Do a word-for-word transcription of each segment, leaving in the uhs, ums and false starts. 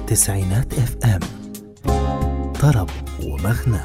تسعينات اف ام، طرب ومغنى.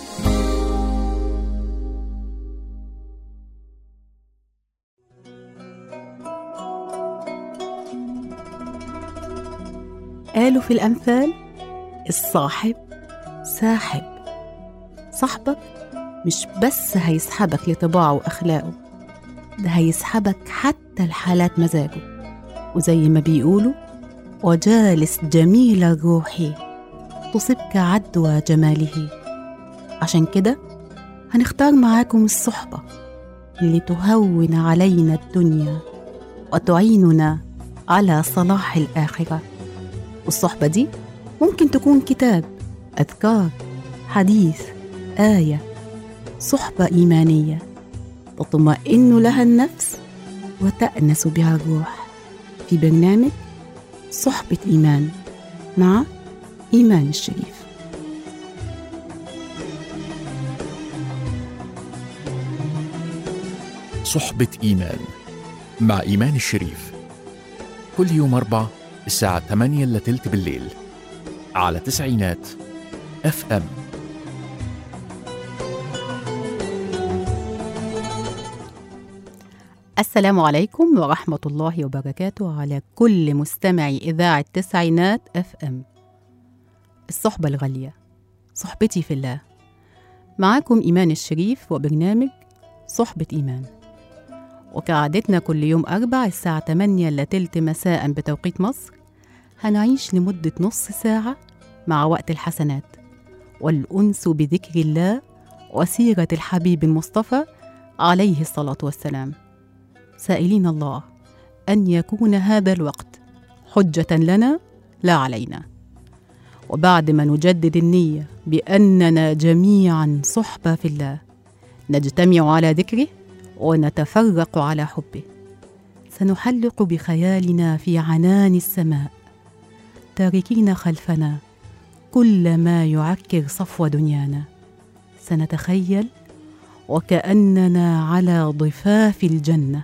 قالوا في الأمثال: الصاحب ساحب. صاحبك مش بس هيسحبك لطباعه وأخلاقه، ده هيسحبك حتى لحالات مزاجه. وزي ما بيقولوا: وجالس جميل الروح تصبك عدوى جماله. عشان كده هنختار معاكم الصحبة اللي تهون علينا الدنيا وتعيننا على صلاح الآخرة. والصحبة دي ممكن تكون كتاب، أذكار، حديث، آية. صحبة إيمانية تطمئن لها النفس وتأنس بها الروح. في برنامج صحبة إيمان مع إيمان الشريف. صحبة إيمان مع إيمان الشريف، كل يوم أربع الساعة ثمانية إلا تلت بالليل على تسعينات اف ام. السلام عليكم ورحمة الله وبركاته على كل مستمعي إذاعة تسعينات اف ام. الصحبة الغالية، صحبتي في الله. معاكم إيمان الشريف وبرنامج صحبة إيمان. وكعادتنا كل يوم أربع الساعة ثمانية إلا تلت مساء بتوقيت مصر، هنعيش لمدة نص ساعة مع وقت الحسنات والأنس بذكر الله وسيرة الحبيب المصطفى عليه الصلاة والسلام، سائلين الله أن يكون هذا الوقت حجة لنا لا علينا. وبعد ما نجدد النية بأننا جميعا صحبة في الله، نجتمع على ذكره ونتفرق على حبه. سنحلق بخيالنا في عنان السماء، تاركين خلفنا كل ما يعكر صفو دنيانا. سنتخيل وكأننا على ضفاف الجنة،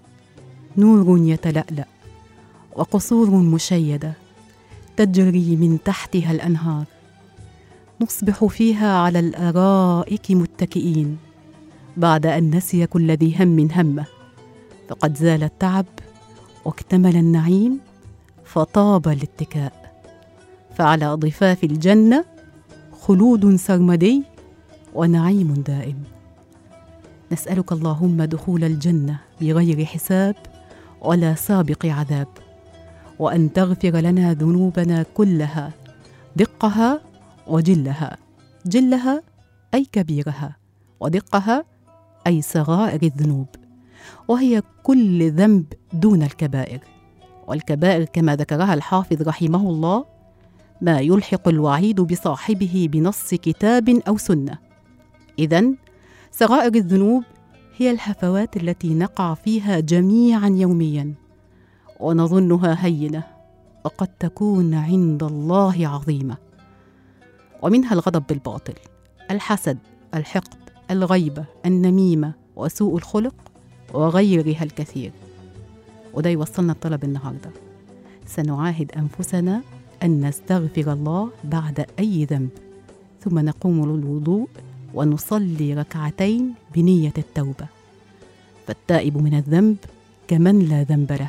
نور يتلألأ وقصور مشيدة تجري من تحتها الأنهار. نصبح فيها على الأرائك متكئين بعد أن نسي كل ذي هم همه، فقد زال التعب واكتمل النعيم فطاب الاتكاء. فعلى ضفاف الجنة خلود سرمدي ونعيم دائم. نسألك اللهم دخول الجنة بغير حساب ولا سابق عذاب، وأن تغفر لنا ذنوبنا كلها، دقها وجلها. جلها أي كبيرها، ودقها أي صغائر الذنوب، وهي كل ذنب دون الكبائر. والكبائر كما ذكرها الحافظ رحمه الله ما يلحق الوعيد بصاحبه بنص كتاب أو سنة. إذن صغائر الذنوب هي الهفوات التي نقع فيها جميعا يوميا ونظنها هينة، وقد تكون عند الله عظيمة. ومنها الغضب بالباطل، الحسد، الحقد، الغيبة، النميمة، وسوء الخلق وغيرها الكثير. وده يوصلنا الطلب النهاردة. سنعاهد أنفسنا أن نستغفر الله بعد أي ذنب، ثم نقوم للوضوء ونصلي ركعتين بنية التوبة. فالتائب من الذنب كمن لا ذنب له،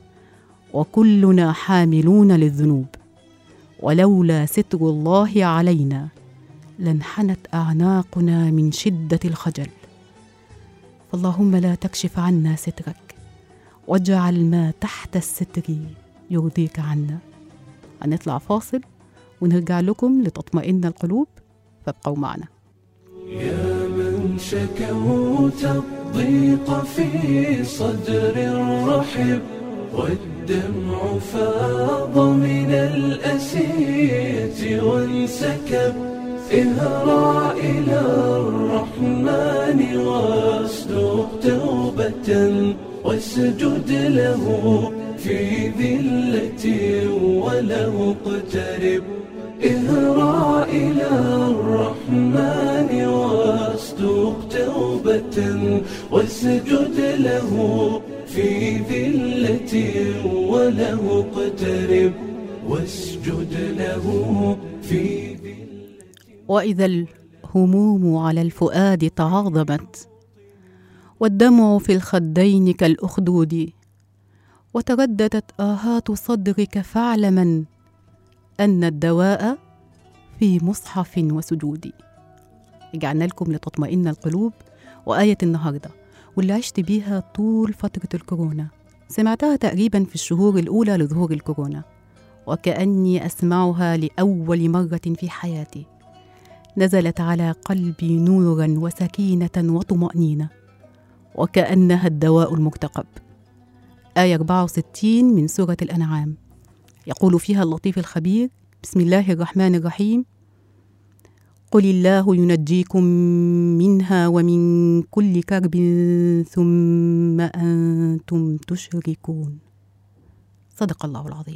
وكلنا حاملون للذنوب، ولولا ستر الله علينا لانحنت أعناقنا من شدة الخجل. فاللهم لا تكشف عنا سترك، واجعل ما تحت الستر يرضيك عنا. هنطلع فاصل ونرجع لكم لتطمئن القلوب، فابقوا معنا. يا من شكوت الضيق في صدر الرحب، والدمع فاض من الأسية وانسكب، اهرع إلى الرحمن واصدق توبة، واسجد له في ذلة وله اقترب. اهرع إلى الرحمن واصدق توبة، واسجد له في ذلة وله اقترب. واسجد له في وإذا الهموم على الفؤاد تعاظمت والدمع في الخدين كالأخدود وترددت آهات صدرك فاعلما أن الدواء في مصحف وسجود. رجعنا لكم لتطمئن القلوب، وآية النهاردة واللي عشت بيها طول فترة الكورونا، سمعتها تقريبا في الشهور الأولى لظهور الكورونا، وكأني أسمعها لأول مرة في حياتي. نزلت على قلبي نورا وسكينة وطمأنينة، وكأنها الدواء المرتقب. آية أربعة وستين من سورة الأنعام، يقول فيها اللطيف الخبير: بسم الله الرحمن الرحيم: قل الله ينجيكم منها ومن كل كرب ثم أنتم تشركون. صدق الله العظيم.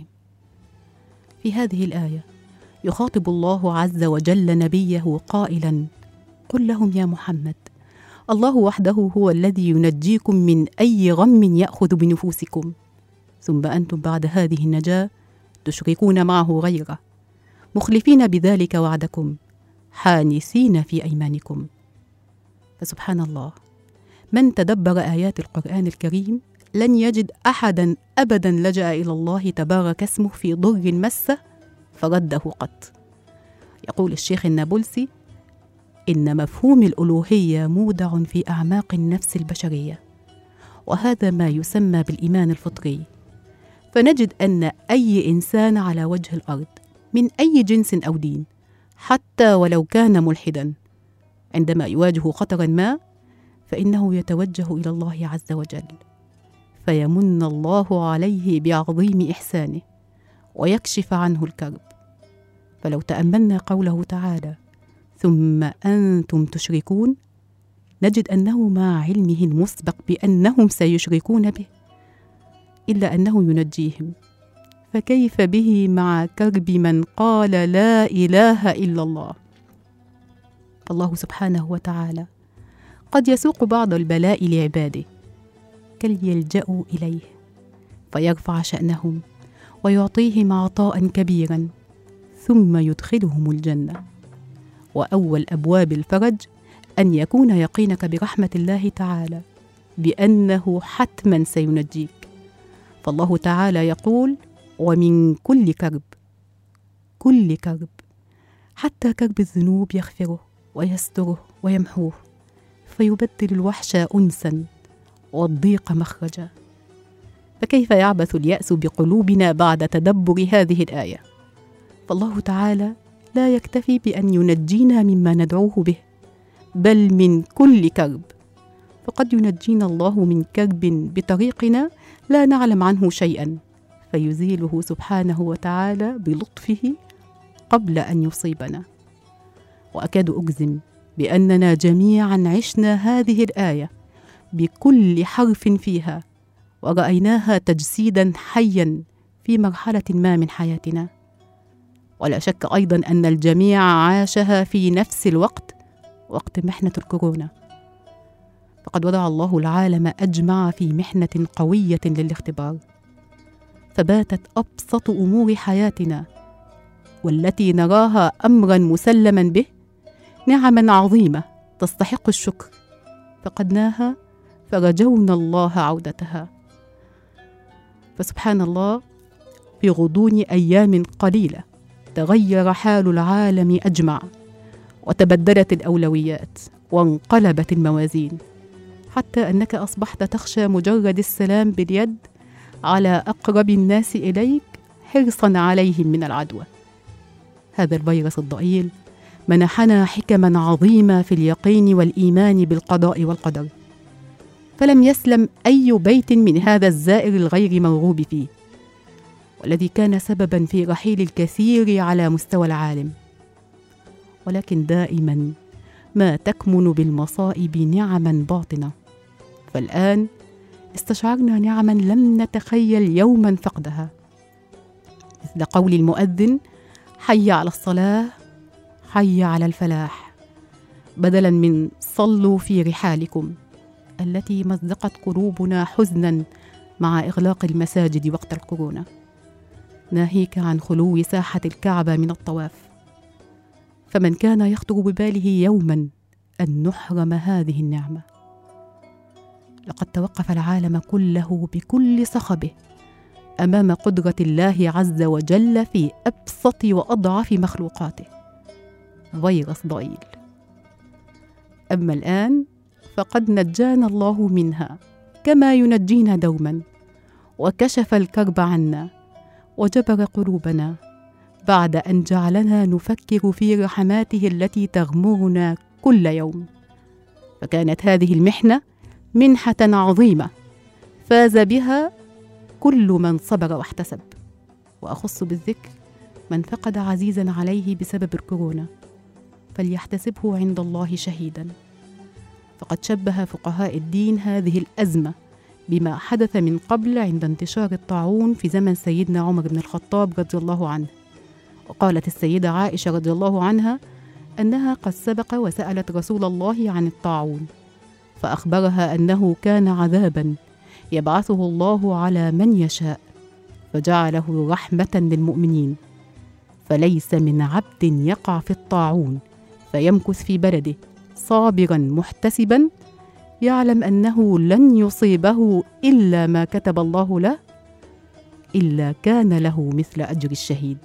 في هذه الآية يخاطب الله عز وجل نبيه قائلا: قل لهم يا محمد، الله وحده هو الذي ينجيكم من أي غم يأخذ بنفوسكم، ثم أنتم بعد هذه النجاة تشركون معه غيره، مخلفين بذلك وعدكم، حانسين في أيمانكم. فسبحان الله، من تدبر آيات القرآن الكريم لن يجد أحدا أبدا لجأ إلى الله تبارك اسمه في ضر مسه فرده قط. يقول الشيخ النابلسي: إن مفهوم الألوهية مودع في أعماق النفس البشرية، وهذا ما يسمى بالإيمان الفطري. فنجد أن أي إنسان على وجه الأرض من أي جنس أو دين، حتى ولو كان ملحدا، عندما يواجه خطرا ما فإنه يتوجه إلى الله عز وجل، فيمن الله عليه بعظيم إحسانه ويكشف عنه الكرب. فلو تأملنا قوله تعالى: ثم أنتم تشركون، نجد أنه مع علمه المسبق بأنهم سيشركون به إلا أنه ينجيهم، فكيف به مع كرب من قال لا إله إلا الله؟ الله سبحانه وتعالى قد يسوق بعض البلاء لعباده كي يلجأوا إليه فيرفع شأنهم ويعطيهم عطاء كبيرا ثم يدخلهم الجنة. وأول أبواب الفرج أن يكون يقينك برحمة الله تعالى بأنه حتما سينجيك. فالله تعالى يقول: ومن كل كرب، كل كرب، حتى كرب الذنوب يغفره ويستره ويمحوه، فيبدل الوحش أنسا والضيق مخرجا. فكيف يعبث اليأس بقلوبنا بعد تدبر هذه الآية؟ فالله تعالى لا يكتفي بأن ينجينا مما ندعوه به، بل من كل كرب. فقد ينجينا الله من كرب بطريقنا لا نعلم عنه شيئا، فيزيله سبحانه وتعالى بلطفه قبل أن يصيبنا. وأكاد أجزم بأننا جميعا عشنا هذه الآية بكل حرف فيها، ورأيناها تجسيدا حيا في مرحلة ما من حياتنا. ولا شك أيضا أن الجميع عاشها في نفس الوقت، وقت محنة الكورونا. فقد وضع الله العالم أجمع في محنة قوية للاختبار، فباتت أبسط أمور حياتنا والتي نراها أمرا مسلما به نعما عظيمة تستحق الشكر، فقدناها فرجونا الله عودتها. فسبحان الله، في غضون أيام قليلة تغير حال العالم أجمع، وتبدلت الأولويات وانقلبت الموازين، حتى أنك أصبحت تخشى مجرد السلام باليد على أقرب الناس إليك حرصا عليهم من العدوى. هذا الفيروس الضئيل منحنا حكما عظيمة في اليقين والإيمان بالقضاء والقدر، فلم يسلم أي بيت من هذا الزائر الغير مرغوب فيه، والذي كان سببا في رحيل الكثير على مستوى العالم. ولكن دائما ما تكمن بالمصائب نعما باطنة، فالآن استشعرنا نعما لم نتخيل يوما فقدها، مثل قول المؤذن: حي على الصلاة، حي على الفلاح، بدلا من صلوا في رحالكم، التي مزقت قلوبنا حزنا مع إغلاق المساجد وقت الكورونا. ناهيك عن خلو ساحة الكعبة من الطواف. فمن كان يخطر بباله يوما أن نحرم هذه النعمة؟ لقد توقف العالم كله بكل صخبه أمام قدرة الله عز وجل في أبسط وأضعف مخلوقاته، فيروس ضئيل. أما الآن فقد نجانا الله منها كما ينجينا دوما، وكشف الكرب عنا وجبر قلوبنا بعد أن جعلنا نفكر في رحماته التي تغمرنا كل يوم. فكانت هذه المحنة منحة عظيمة فاز بها كل من صبر واحتسب، وأخص بالذكر من فقد عزيزا عليه بسبب الكورونا، فليحتسبه عند الله شهيدا. فقد شبه فقهاء الدين هذه الأزمة بما حدث من قبل عند انتشار الطاعون في زمن سيدنا عمر بن الخطاب رضي الله عنه. وقالت السيدة عائشة رضي الله عنها أنها قد سبق وسألت رسول الله عن الطاعون، فأخبرها أنه كان عذابا يبعثه الله على من يشاء، فجعله رحمة للمؤمنين. فليس من عبد يقع في الطاعون فيمكث في بلده صابرا محتسبا يعلم أنه لن يصيبه إلا ما كتب الله له إلا كان له مثل أجر الشهيد.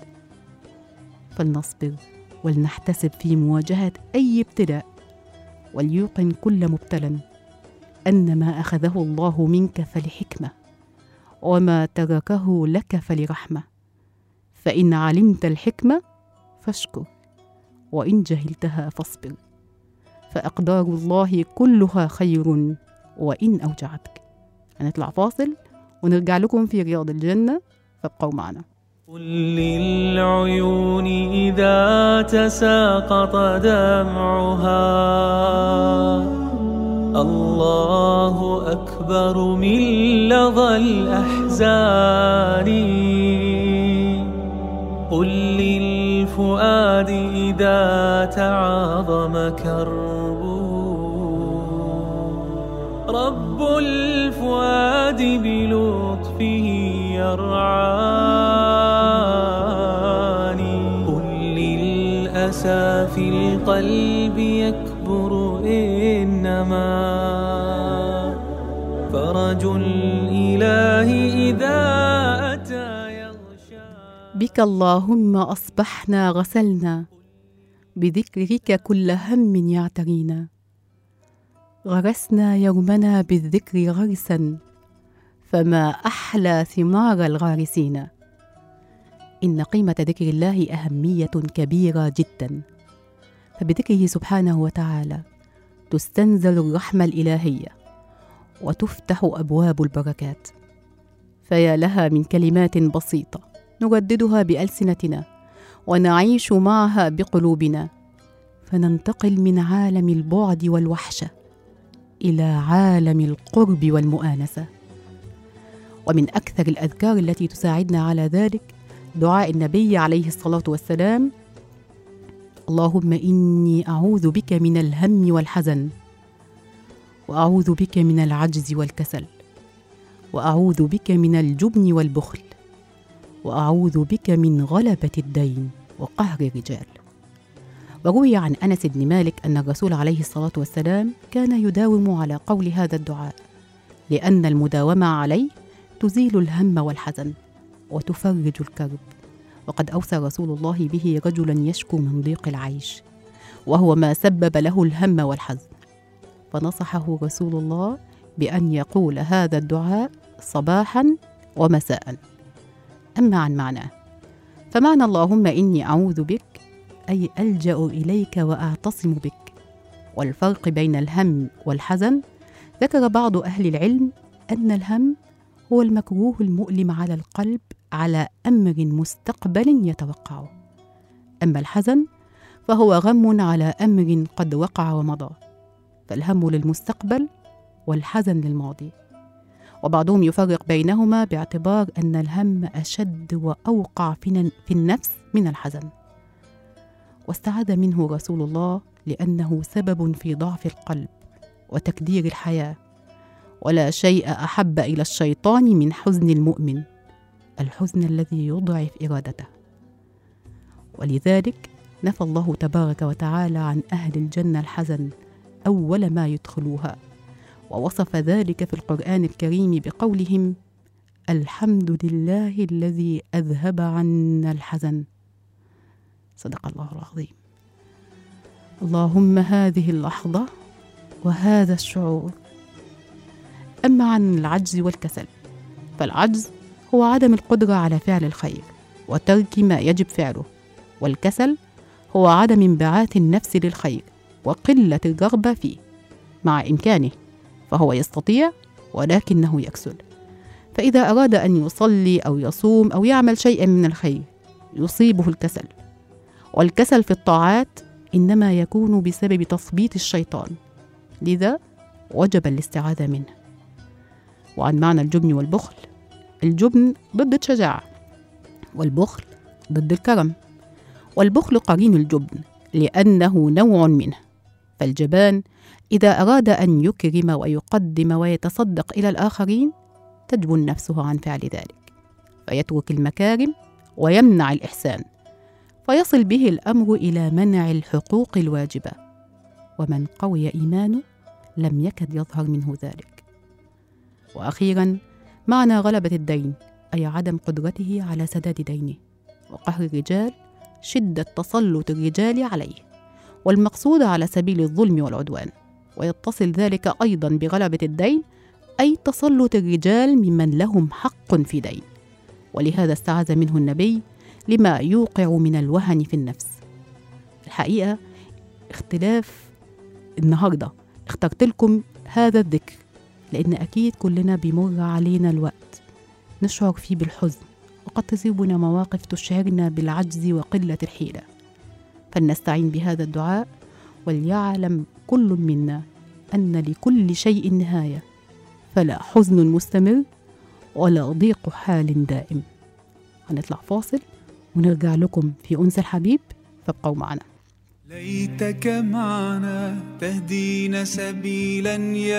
فلنصبر ولنحتسب في مواجهة أي ابتلاء، وليوقن كل مبتلى أن ما أخذه الله منك فلحكمة، وما تركه لك فلرحمة. فإن علمت الحكمة فاشكر، وإن جهلتها فاصبر، فأقدار الله كلها خير وإن أوجعتك. هنطلع فاصل ونرجع لكم في رياض الجنة، فابقوا معنا. قل للعيون إذا تساقط دمعها الله أكبر من لظى الأحزان. قل للفؤاد إذا تعاظم كربه رب الفؤاد بلطفه يرعاني. قل للأسى في القلب يكبر إنما فرج الإله إذا أتى يغشى. بك اللهم أصبحنا غسلنا، بذكرك كل هم يعترينا. غرسنا يومنا بالذكر غرسا، فما أحلى ثمار الغارسين. إن قيمة ذكر الله أهمية كبيرة جدا، فبذكره سبحانه وتعالى تستنزل الرحمة الإلهية وتفتح أبواب البركات. فيا لها من كلمات بسيطة نرددها بألسنتنا ونعيش معها بقلوبنا، فننتقل من عالم البعد والوحشة إلى عالم القرب والمؤانسة. ومن أكثر الأذكار التي تساعدنا على ذلك دعاء النبي عليه الصلاة والسلام: اللهم إني أعوذ بك من الهم والحزن، وأعوذ بك من العجز والكسل، وأعوذ بك من الجبن والبخل، وأعوذ بك من غلبة الدين وقهر الرجال. وروي عن أنس بن مالك أن الرسول عليه الصلاة والسلام كان يداوم على قول هذا الدعاء، لأن المداومة عليه تزيل الهم والحزن وتفرج الكرب. وقد أوصى رسول الله به رجلا يشكو من ضيق العيش، وهو ما سبب له الهم والحزن، فنصحه رسول الله بأن يقول هذا الدعاء صباحا ومساء. أما عن معناه، فمعنى اللهم إني أعوذ بك أي ألجأ إليك وأعتصم بك. والفرق بين الهم والحزن، ذكر بعض أهل العلم أن الهم هو المكروه المؤلم على القلب على أمر مستقبل يتوقعه، أما الحزن فهو غم على أمر قد وقع ومضى، فالهم للمستقبل والحزن للماضي. وبعضهم يفرق بينهما باعتبار أن الهم أشد وأوقع في النفس من الحزن، واستعاذ منه رسول الله لأنه سبب في ضعف القلب وتكدير الحياة. ولا شيء أحب إلى الشيطان من حزن المؤمن، الحزن الذي يضعف إرادته. ولذلك نفى الله تبارك وتعالى عن أهل الجنة الحزن أول ما يدخلوها، ووصف ذلك في القرآن الكريم بقولهم: الحمد لله الذي أذهب عنا الحزن. صدق الله العظيم. اللهم هذه اللحظة وهذا الشعور. أما عن العجز والكسل، فالعجز هو عدم القدرة على فعل الخير وترك ما يجب فعله، والكسل هو عدم انبعاث النفس للخير وقلة الرغبة فيه مع إمكانه، فهو يستطيع ولكنه يكسل. فإذا أراد أن يصلي أو يصوم أو يعمل شيئا من الخير يصيبه الكسل. والكسل في الطاعات إنما يكون بسبب تثبيط الشيطان، لذا وجب الاستعاذة منه. وعن معنى الجبن والبخل: الجبن ضد الشجاعة، والبخل ضد الكرم. والبخل قرين الجبن لأنه نوع منه، فالجبان إذا أراد أن يكرم ويقدم ويتصدق إلى الآخرين تجبن نفسه عن فعل ذلك، فيترك المكارم ويمنع الإحسان، فيصل به الأمر إلى منع الحقوق الواجبة، ومن قوي إيمانه لم يكد يظهر منه ذلك. وأخيرا معنى غلبة الدين أي عدم قدرته على سداد دينه، وقهر الرجال شدة تسلط الرجال عليه، والمقصود على سبيل الظلم والعدوان. ويتصل ذلك أيضا بغلبة الدين أي تسلط الرجال ممن لهم حق في دين، ولهذا استعاذ منه النبي لما يوقع من الوهن في النفس. الحقيقة اختلاف النهاردة اخترت لكم هذا الذكر لأن أكيد كلنا بيمر علينا الوقت نشعر فيه بالحزن، وقد تصيبنا مواقف تشعرنا بالعجز وقلة الحيلة، فلنستعين بهذا الدعاء، وليعلم كل منا أن لكل شيء نهاية، فلا حزن مستمر ولا ضيق حال دائم. هنطلع فاصل ونرجع لكم في أنس الحبيب، فابقوا معنا. ليتك معنا تهدينا سبيلا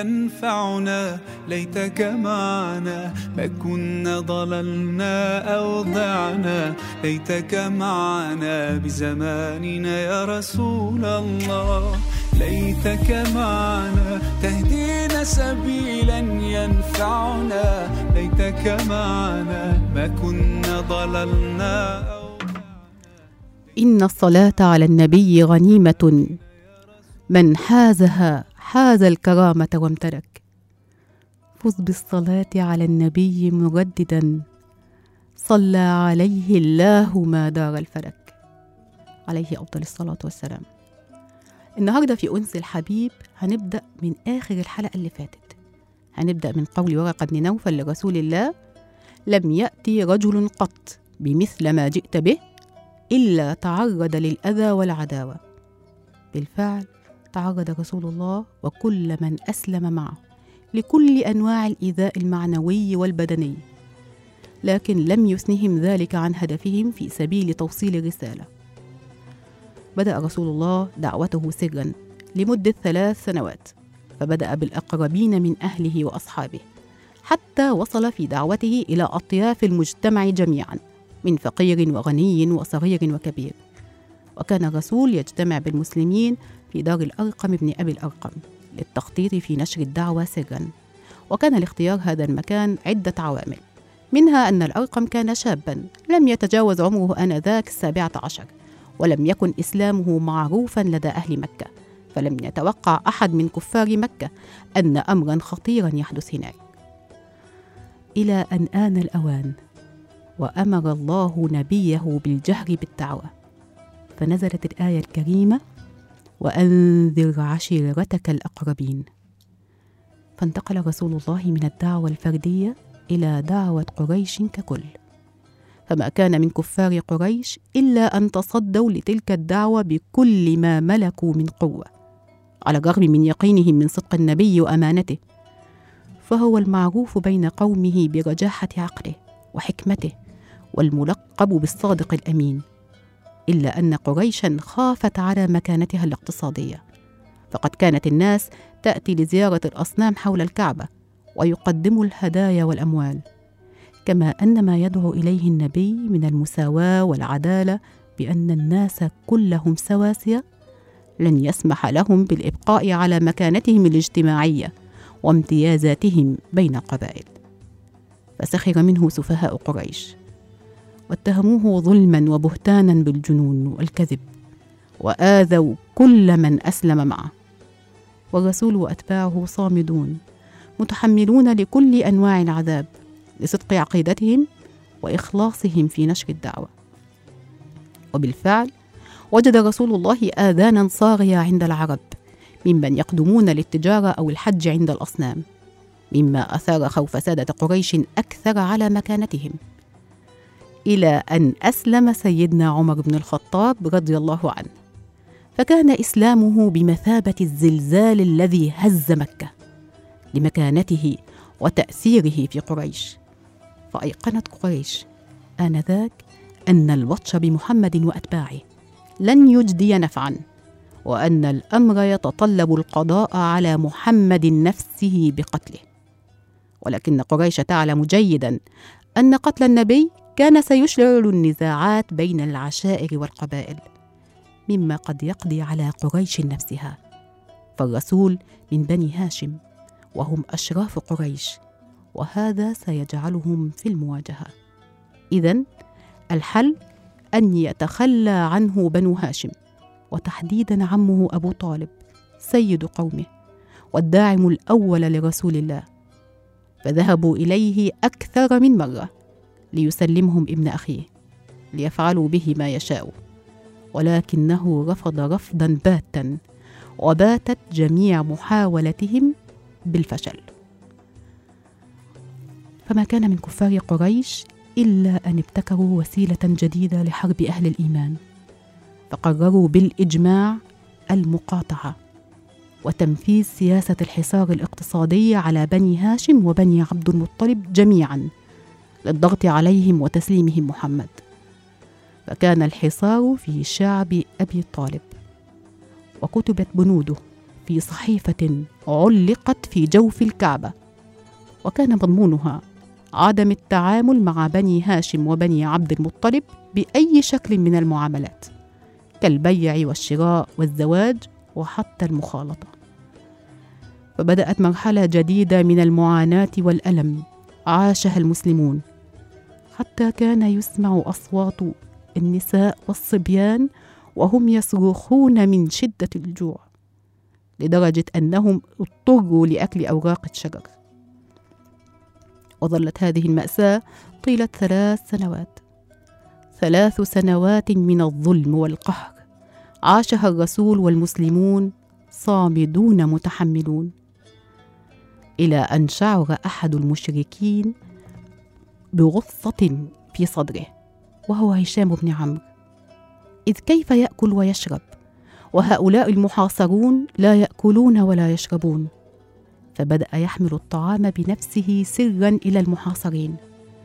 ينفعنا، ليتك معنا ما كنا ضللنا أو ضعنا، ليتك معنا بزماننا يا رسول الله، ليتك معنا تهدينا سبيلا ينفعنا، ليتك معنا ما كنا ضللنا أو إن الصلاة على النبي غنيمة، من حازها حاز الكرامة وامتلك. فز بالصلاة على النبي مرددا، صلى عليه الله ما دار الفلك، عليه أفضل الصلاة والسلام. النهاردة في أنس الحبيب هنبدأ من آخر الحلقة اللي فاتت، هنبدأ من قول ورقة بن نوفل لرسول الله: لم يأتي رجل قط بمثل ما جئت به إلا تعرض للأذى والعداوة. بالفعل تعرض رسول الله وكل من أسلم معه لكل أنواع الإيذاء المعنوي والبدني، لكن لم يثنهم ذلك عن هدفهم في سبيل توصيل الرسالة. بدأ رسول الله دعوته سرا لمدة ثلاث سنوات، فبدأ بالأقربين من أهله وأصحابه، حتى وصل في دعوته إلى أطياف المجتمع جميعا، من فقير وغني وصغير وكبير. وكان الرسول يجتمع بالمسلمين في دار الأرقم بن أبي الأرقم للتخطيط في نشر الدعوة سرا. وكان لاختيار هذا المكان عدة عوامل، منها أن الأرقم كان شابا لم يتجاوز عمره آنذاك السابعة عشر، ولم يكن إسلامه معروفا لدى أهل مكة، فلم يتوقع أحد من كفار مكة أن أمرا خطيرا يحدث هناك. إلى أن آن الأوان وأمر الله نبيه بالجهر بالدعوة، فنزلت الآية الكريمة: وأنذر عشيرتك الأقربين. فانتقل رسول الله من الدعوة الفردية إلى دعوة قريش ككل، فما كان من كفار قريش إلا أن تصدوا لتلك الدعوة بكل ما ملكوا من قوة، على الرغم من يقينهم من صدق النبي وأمانته، فهو المعروف بين قومه برجاحة عقله وحكمته، والملقب بالصادق الأمين. إلا أن قريشا خافت على مكانتها الاقتصادية، فقد كانت الناس تأتي لزيارة الأصنام حول الكعبة ويقدموا الهدايا والأموال، كما أن ما يدعو إليه النبي من المساواة والعدالة بأن الناس كلهم سواسية لن يسمح لهم بالإبقاء على مكانتهم الاجتماعية وامتيازاتهم بين القبائل. فسخر منه سفهاء قريش واتهموه ظلما وبهتانا بالجنون والكذب، وآذوا كل من أسلم معه. والرسول وأتباعه صامدون متحملون لكل أنواع العذاب لصدق عقيدتهم وإخلاصهم في نشر الدعوة. وبالفعل وجد رسول الله آذانا صاغية عند العرب ممن يقدمون للتجارة أو الحج عند الأصنام، مما أثار خوف سادة قريش أكثر على مكانتهم، إلى أن أسلم سيدنا عمر بن الخطاب رضي الله عنه، فكان إسلامه بمثابة الزلزال الذي هز مكة لمكانته وتأثيره في قريش. فأيقنت قريش آنذاك أن البطش بمحمد وأتباعه لن يجدي نفعا، وأن الأمر يتطلب القضاء على محمد نفسه بقتله. ولكن قريش تعلم جيدا أن قتل النبي كان سيشعل النزاعات بين العشائر والقبائل، مما قد يقضي على قريش نفسها، فالرسول من بني هاشم وهم أشراف قريش، وهذا سيجعلهم في المواجهة. إذن الحل أن يتخلى عنه بنو هاشم، وتحديدا عمه أبو طالب سيد قومه والداعم الأول لرسول الله، فذهبوا إليه أكثر من مرة ليسلمهم ابن أخيه ليفعلوا به ما يشاء، ولكنه رفض رفضا باتا، وباتت جميع محاولتهم بالفشل. فما كان من كفار قريش إلا أن ابتكروا وسيلة جديدة لحرب أهل الإيمان، فقرروا بالإجماع المقاطعة وتنفيذ سياسة الحصار الاقتصادي على بني هاشم وبني عبد المطلب جميعا للضغط عليهم وتسليمهم محمد. فكان الحصار في شعب أبي طالب، وكتبت بنوده في صحيفة علقت في جوف الكعبة، وكان مضمونها عدم التعامل مع بني هاشم وبني عبد المطلب بأي شكل من المعاملات كالبيع والشراء والزواج وحتى المخالطة. فبدأت مرحلة جديدة من المعاناة والألم عاشها المسلمون، حتى كان يسمع أصوات النساء والصبيان وهم يصرخون من شدة الجوع، لدرجة أنهم اضطروا لأكل أوراق الشجر. وظلت هذه المأساة طيلة ثلاث سنوات ثلاث سنوات من الظلم والقهر عاشها الرسول والمسلمون صامدون متحملون، إلى أن شعر أحد المشركين بغصة في صدره، وهو هشام بن عمرو، إذ كيف يأكل ويشرب وهؤلاء المحاصرون لا يأكلون ولا يشربون؟ فبدأ يحمل الطعام بنفسه سرا إلى المحاصرين،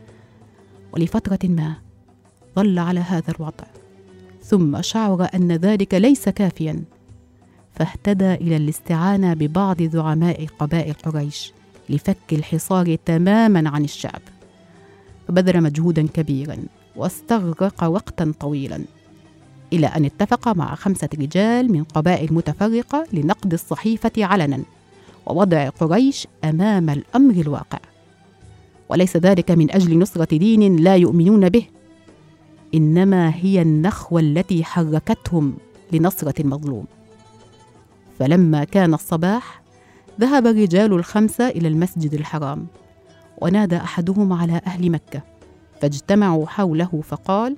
ولفترة ما ظل على هذا الوضع، ثم شعر أن ذلك ليس كافيا، فاهتدى إلى الاستعانة ببعض زعماء قبائل قريش لفك الحصار تماما عن الشعب، فبذل مجهودا كبيرا واستغرق وقتا طويلا، إلى أن اتفق مع خمسة رجال من قبائل متفرقة لنقد الصحيفة علنا ووضع قريش أمام الأمر الواقع. وليس ذلك من أجل نصرة دين لا يؤمنون به، إنما هي النخوة التي حركتهم لنصرة المظلوم. فلما كان الصباح ذهب الرجال الخمسة إلى المسجد الحرام، ونادى أحدهم على أهل مكة، فاجتمعوا حوله فقال: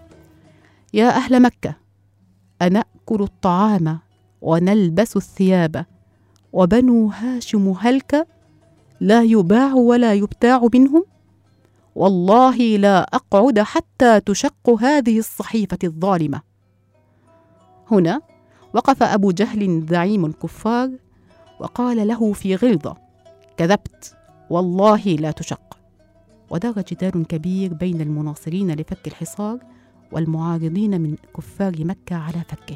يا أهل مكة، أنأكل الطعام ونلبس الثياب، وبنو هاشم هلك لا يباع ولا يبتاع منهم؟ والله لا أقعد حتى تشق هذه الصحيفة الظالمة. هنا وقف أبو جهل زعيم الكفار وقال له في غلظة: كذبت، والله لا تشق. ودار جدال كبير بين المناصرين لفك الحصار والمعارضين من كفار مكة على فكه،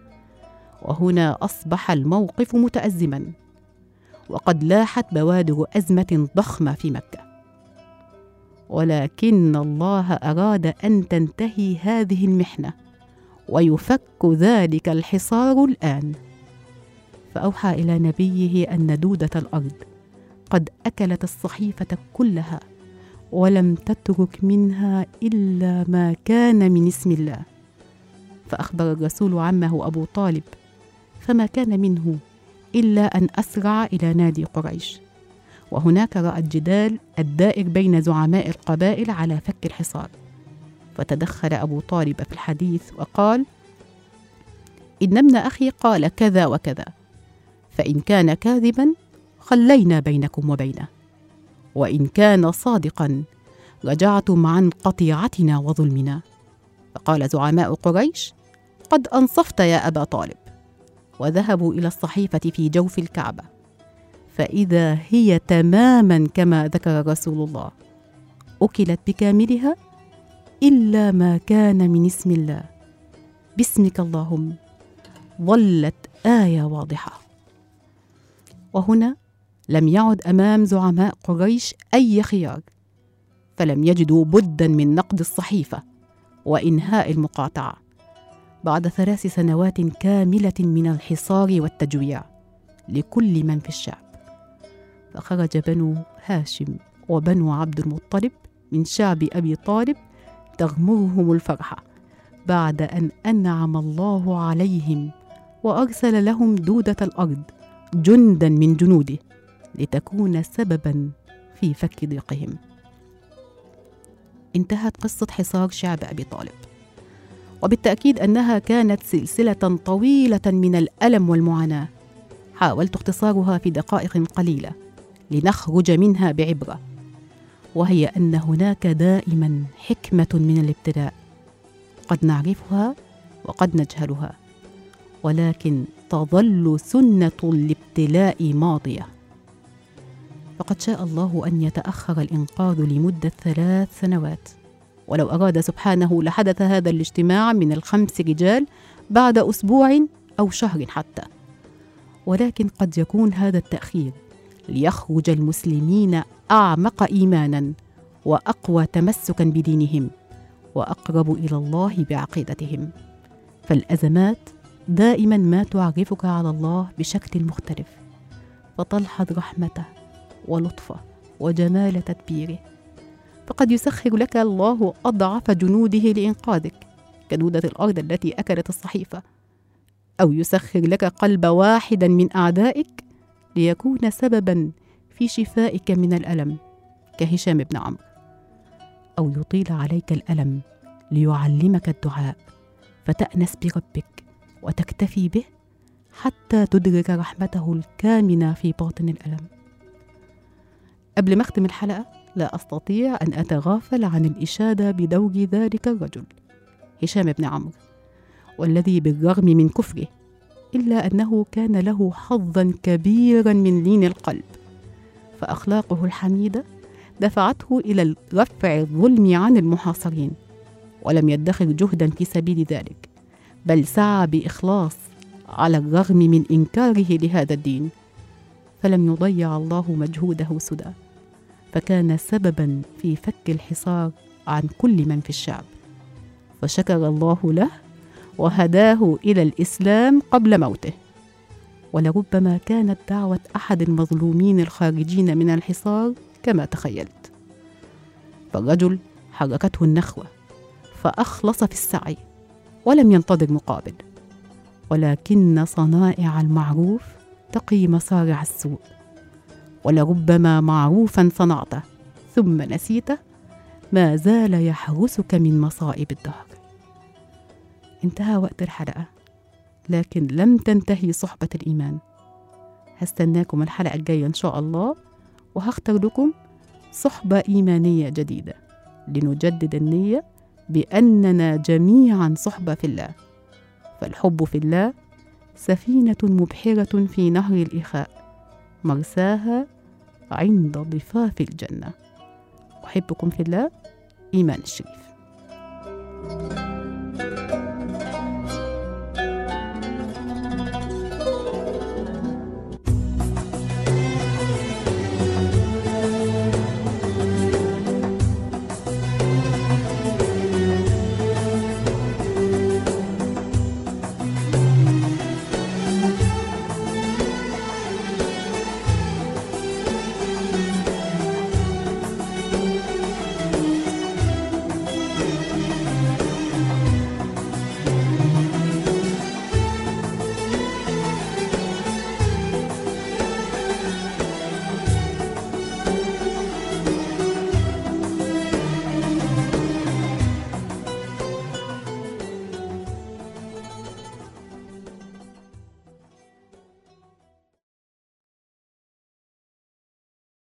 وهنا أصبح الموقف متأزما، وقد لاحت بوادر أزمة ضخمة في مكة. ولكن الله أراد أن تنتهي هذه المحنة ويفك ذلك الحصار الآن. فأوحى إلى نبيه أن دودة الأرض قد أكلت الصحيفة كلها ولم تترك منها إلا ما كان من اسم الله. فأخبر الرسول عمه أبو طالب، فما كان منه إلا أن أسرع إلى نادي قريش، وهناك رأى الجدال الدائر بين زعماء القبائل على فك الحصار. فتدخل أبو طالب في الحديث وقال: إن ابن أخي قال كذا وكذا، فإن كان كاذبا خلينا بينكم وبينه، وإن كان صادقا رجعتم عن قطيعتنا وظلمنا. فقال زعماء قريش: قد أنصفت يا أبا طالب. وذهبوا إلى الصحيفة في جوف الكعبة، فإذا هي تماما كما ذكر رسول الله، أكلت بكاملها إلا ما كان من اسم الله، باسمك اللهم، ظلت آية واضحة. وهنا لم يعد أمام زعماء قريش أي خيار، فلم يجدوا بدا من نقد الصحيفة وإنهاء المقاطعة بعد ثلاث سنوات كاملة من الحصار والتجويع لكل من في الشعب. فخرج بنو هاشم وبنو عبد المطلب من شعب أبي طالب تغمرهم الفرحة بعد أن أنعم الله عليهم وأرسل لهم دودة الأرض جندا من جنوده لتكون سببا في فك ضيقهم. انتهت قصة حصار شعب أبي طالب، وبالتأكيد أنها كانت سلسلة طويلة من الألم والمعاناة، حاولت اختصارها في دقائق قليلة لنخرج منها بعبرة، وهي أن هناك دائما حكمة من الابتلاء قد نعرفها وقد نجهلها، ولكن تظل سنة الابتلاء ماضية. فقد شاء الله أن يتأخر الإنقاذ لمدة ثلاث سنوات، ولو أراد سبحانه لحدث هذا الاجتماع من الخمس رجال بعد أسبوع أو شهر حتى، ولكن قد يكون هذا التأخير ليخرج المسلمين أعمق إيمانا وأقوى تمسكا بدينهم وأقرب إلى الله بعقيدتهم. فالأزمات دائما ما تعرفك على الله بشكل مختلف، فتلحظ رحمته ولطفه وجمال تدبيره. فقد يسخر لك الله أضعف جنوده لإنقاذك كدودة الأرض التي أكلت الصحيفة، أو يسخر لك قلب واحدا من أعدائك ليكون سببا في شفائك من الألم كهشام بن عمرو، أو يطيل عليك الألم ليعلمك الدعاء فتأنس بربك وتكتفي به حتى تدرك رحمته الكامنة في باطن الألم. قبل ما أختم الحلقة لا أستطيع أن أتغافل عن الإشادة بدور ذلك الرجل هشام بن عمرو، والذي بالرغم من كفره إلا أنه كان له حظا كبيرا من لين القلب، فأخلاقه الحميدة دفعته إلى رفع الظلم عن المحاصرين، ولم يدخر جهدا في سبيل ذلك، بل سعى بإخلاص على الرغم من إنكاره لهذا الدين، فلم يضيع الله مجهوده سدى، فكان سببا في فك الحصار عن كل من في الشعب، فشكر الله له وهداه إلى الإسلام قبل موته. ولربما كانت دعوة أحد المظلومين الخارجين من الحصار كما تخيلت، فالرجل حركته النخوة فأخلص في السعي ولم ينتظر مقابل، ولكن صنائع المعروف تقي مصارع السوء، ولربما معروفا صنعته ثم نسيته ما زال يحرسك من مصائب الدهر. انتهى وقت الحلقة، لكن لم تنتهي صحبة الإيمان. هستناكم الحلقة الجاية إن شاء الله، وهختار لكم صحبة إيمانية جديدة لنجدد النية بأننا جميعا صحبة في الله، فالحب في الله سفينة مبحرة في نهر الإخاء مرساها عند ضفاف الجنة. أحبكم في الله، إيمان الشريف.